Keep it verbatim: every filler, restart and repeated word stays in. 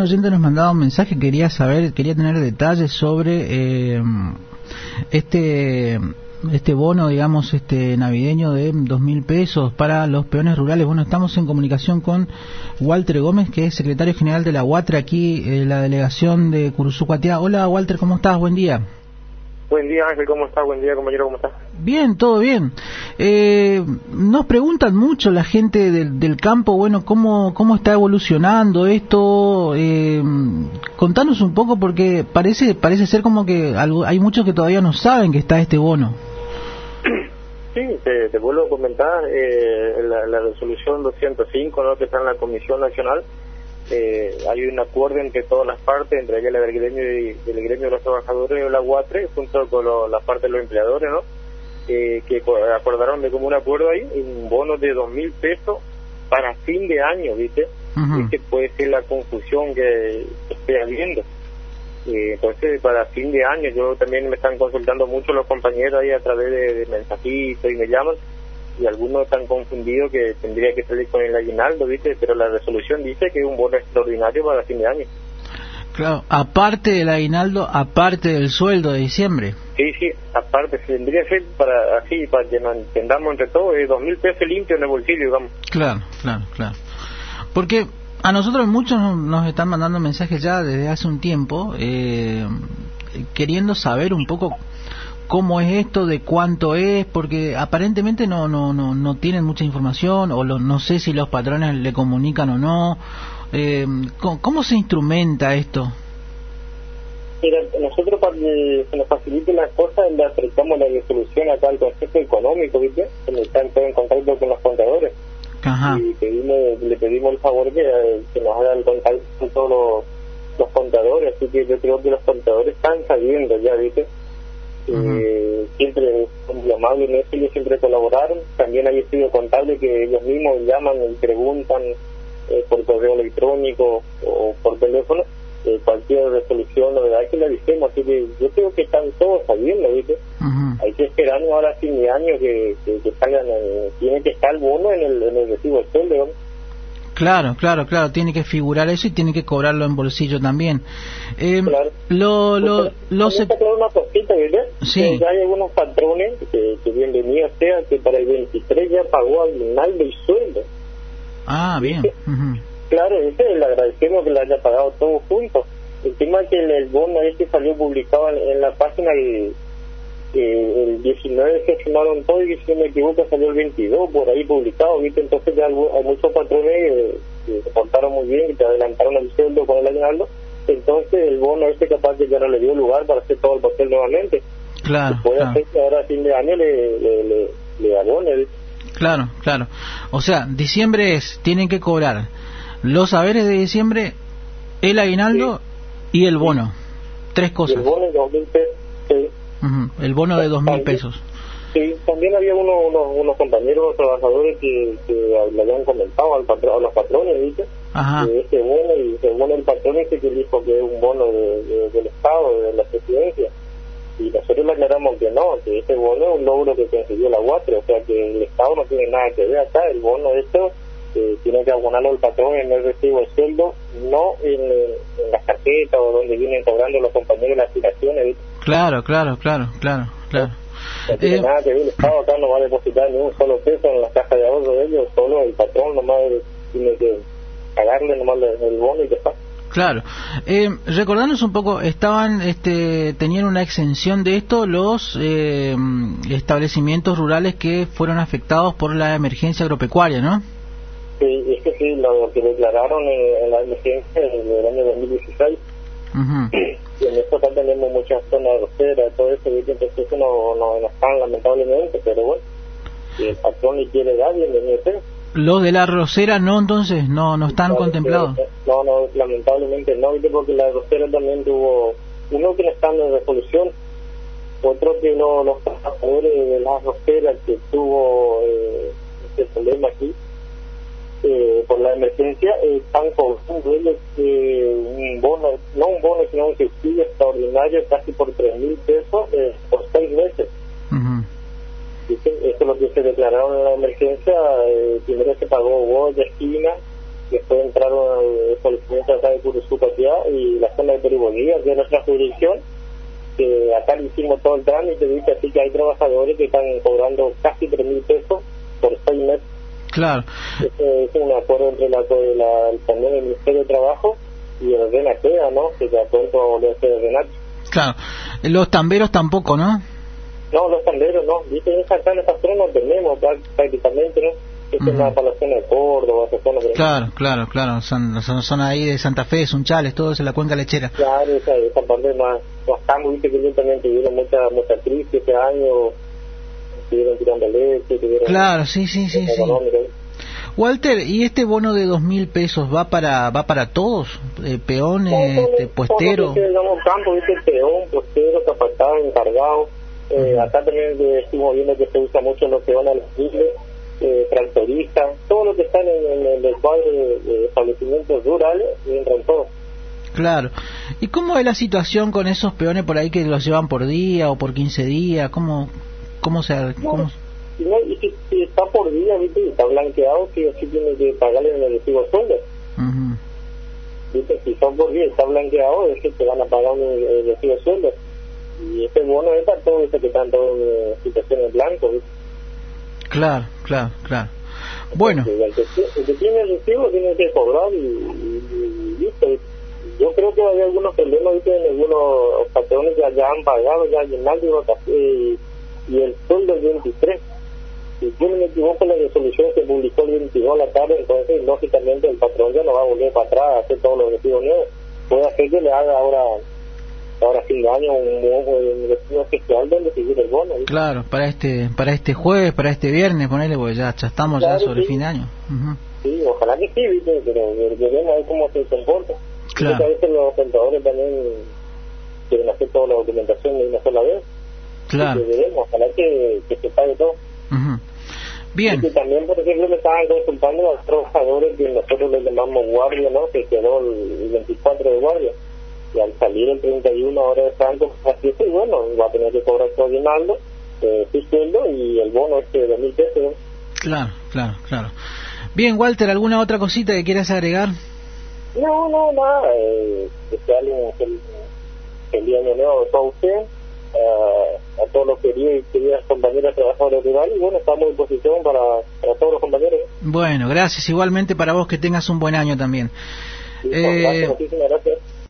oyente nos mandaba un mensaje, quería saber, quería tener detalles sobre eh, este este bono, digamos, este navideño de dos mil pesos para los peones rurales. Bueno, estamos en comunicación con Walter Gómez, que es secretario general de la UATRE aquí en la delegación de Curuzú-Cuatiá. Hola Walter, ¿cómo estás? Buen día. Buen día Ángel, ¿cómo estás? Buen día compañero, ¿cómo estás? Bien, todo bien. Eh, nos preguntan mucho la gente del, del campo, bueno, cómo cómo está evolucionando esto. Eh, contanos un poco, porque parece parece ser como que algo, hay muchos que todavía no saben que está este bono. Sí, te, te vuelvo a comentar, eh, la, la resolución doscientos cinco, ¿no?, que está en la Comisión Nacional. Eh, hay un acuerdo entre todas las partes, entre ella el gremio y el gremio de los trabajadores de la UATRE, junto con lo, la parte de los empleadores, ¿no? Eh, que acordaron de común acuerdo ahí un bono de dos mil pesos para fin de año, ¿viste? Uh-huh. Que puede ser la confusión que esté habiendo. Eh, entonces, para fin de año, yo también me están consultando mucho los compañeros ahí a través de, de mensajitos y me llaman, y algunos están confundidos que tendría que salir con el aguinaldo, ¿viste? Pero la resolución dice que es un bono extraordinario para fin de año. Claro, aparte del aguinaldo, aparte del sueldo de diciembre. Sí, sí, aparte, tendría que ser para, así, para que nos entendamos entre todos, es dos mil pesos limpios en el bolsillo, digamos. Claro, claro, claro. Porque a nosotros muchos nos están mandando mensajes ya desde hace un tiempo, eh, queriendo saber un poco cómo es esto, de cuánto es, porque aparentemente no no no no tienen mucha información, o lo, no sé si los patrones le comunican o no. Eh, ¿cómo, ¿Cómo se instrumenta esto? Mira, nosotros para que se nos facilite las cosas, le acercamos la resolución acá al Consejo Económico, ¿viste? Que están todos en contacto con los contadores. Ajá. Y pedimos, le pedimos el favor que, que nos haga el contacto con todos los, los contadores, así que yo creo que los contadores están sabiendo ya, ¿viste? Uh-huh. Eh, siempre son muy amables en eso, ellos siempre colaboraron. También hay estudios contables que ellos mismos llaman y preguntan eh, por correo electrónico o por teléfono eh, cualquier resolución o novedad que le avisemos, así que yo creo que están todos sabiendo, ¿viste? Uh-huh. Hay que esperar ahora a fin de año que, que, que salgan, eh, tiene que estar el bono en el, en el recibo de sueldo, ¿no? Claro, claro, claro, tiene que figurar eso y tiene que cobrarlo en bolsillo también. Eh, claro. Lo, lo, lo se... una cosita, ¿verdad? Sí. Ya hay algunos patrones que, que bienvenido sea que para el veintitrés ya pagó aguinaldo y sueldo. Ah, bien. Uh-huh. Claro, ese le agradecemos que lo haya pagado todos juntos. El tema es que el, el bono este salió publicado en, en la página y Eh, el diecinueve se firmaron todo y si no me equivoco salió el veintidós por ahí publicado, ¿viste? Entonces ya hay, hay muchos patrones que, que se portaron muy bien y te adelantaron el sueldo con el aguinaldo, entonces el bono este capaz que ya no le dio lugar para hacer todo el papel nuevamente. Claro, puede claro. hacer que ahora a fin de año le, le, le, le abone, ¿viste? Claro, claro. O sea, diciembre es, tienen que cobrar los saberes de diciembre, el aguinaldo sí. y el bono. Sí. Tres cosas. Y el bono de dos mil pesos, sí. Uh-huh. El bono de dos mil pesos. Sí, también había uno, unos, unos compañeros trabajadores que, que le habían comentado al patro, a los patrones, ¿viste? Ajá. De este bono, y el bono del patrón este que dijo que es un bono de, de, del Estado, de la presidencia. Y nosotros le aclaramos que no, que este bono es un logro que consiguió la UATRE, o sea que el Estado no tiene nada que ver acá. El bono de esto eh, tiene que abonarlo el patrón en el recibo de sueldo, no en, en las tarjetas o donde vienen cobrando los compañeros las aspiraciones, ¿viste? Claro, claro, claro, claro, claro. No tiene eh, nada que ver, el Estado acá no va a depositar ni un solo peso en las cajas de ahorro de ellos, solo el patrón nomás tiene que pagarle nomás el bono y que está. Claro. Eh, recordanos un poco, estaban, este, tenían una exención de esto los eh, establecimientos rurales que fueron afectados por la emergencia agropecuaria, ¿no? Sí, es que sí, lo que declararon en, en la emergencia del año dos mil dieciséis. Uh-huh. Y en esto acá tenemos muchas zonas roceras, todo eso, ¿viste? Entonces eso no, no, no están lamentablemente, pero bueno, si el patrón le quiere dar, bienvenido sea. Los de la rosera no, entonces, no no están claro, contemplados. No, no, lamentablemente no, ¿viste? Porque la rosera también tuvo, uno que no está en resolución, otro que no, los trabajadores de la rosera que tuvo eh, este problema aquí, Eh, por la emergencia, eh, están cobrando ellos eh, un bono, no un bono, sino un subsidio extraordinario casi por tres mil pesos eh, por seis meses. Uh-huh. Eso es lo que se declararon en la emergencia. Eh, primero se pagó Boya, esquina, después entraron al establecimiento acá de Curuzú, Guía, que es nuestra jurisdicción, que acá le hicimos todo el trámite, dice así que hay trabajadores que están cobrando casi tres mil pesos por seis meses. Claro. Este es un acuerdo entre la, la, el también el Ministerio de Trabajo y el RENATEA, ¿no? Que de acuerdo a volver a ser el RENAT. Claro. Los tamberos tampoco, ¿no? No, los tamberos no. Dice, esa acá en esta zona no tenemos prácticamente, ¿no? Esto es más para la zona de Córdoba, esa zona. Claro, claro, claro. Son, son, son ahí de Santa Fe, Sunchales, todo eso, la cuenca lechera. Claro, esa, esa parte más, más campo, viste que ellos también tuvieron mucha, mucha crisis este año, estuvieron tirando leche, tuvieron... Claro, sí, sí, sí, sí. Walter, ¿y este bono de dos mil pesos va para va para todos? Eh, ¿Peones, no, este, puesteros? No, no, campo, viste, peón, puestero, capataz, encargado. Eh, uh-huh. Acá también eh, estuvimos viendo que se usa mucho los peones alquiles, eh, tractoristas, todo lo que está en, en, en el cuadro de, de establecimientos rurales, entran todos. Claro. ¿Y cómo es la situación con esos peones por ahí que los llevan por día o por quince días? ¿Cómo, cómo se...? Cómo... No, no, y si, si está por día, ¿viste? Y está blanqueado, que así tiene que pagarle en el recibo sueldo. Uh-huh. ¿Viste? Si son por día y está blanqueado, es que te van a pagar un el recibo sueldo. Y este bono es para todo eso que están todos en situaciones blancas, ¿viste? Claro, claro, claro. Bueno. El que, el que tiene el recibo tiene que cobrar y, y, y listo. Yo creo que hay algunos problemas, ¿viste? En algunos patrones ya, ya han pagado, ya aguinaldo y vacaciones y, y el sueldo el veintitrés. Si yo no me equivoco, la resolución se publicó el veintidós a la tarde, entonces lógicamente el patrón ya no va a volver para atrás a hacer todos los recibos nuevos. Puede hacer que le haga ahora ahora fin de año un nuevo recibo fiscal donde seguir el bono, ¿viste? Claro, para este para este jueves, para este viernes, ponele, porque ya, ya estamos claro, ya sobre sí. Fin de año. Uh-huh. Sí, ojalá que sí, ¿viste? Pero veremos a ver cómo se comporta. Claro. A veces los contadores también quieren hacer toda la documentación de una sola vez. Claro. Y veremos, ojalá que, que se pague todo. Uh-huh. Bien. Y también, por ejemplo, me estaban consultando a los trabajadores que nosotros les llamamos guardia, ¿no? Que quedó el veinticuatro de guardia. Y al salir el treinta y uno ahora de Franco, así que bueno, va a tener que cobrar su aguinaldo, eh, su sueldo y el bono este de dos mil pesos, ¿no? Claro, claro, claro. Bien, Walter, ¿alguna otra cosita que quieras agregar? No, no, nada. Eh, desearle un feliz, feliz año nuevo a usted, uh, a todos los queridos y queridas compañeras trabajadores rurales, y bueno, estamos en posición para, para todos los compañeros. Bueno, gracias. Igualmente para vos, que tengas un buen año también. Sí, eh, gracias, muchísimas gracias.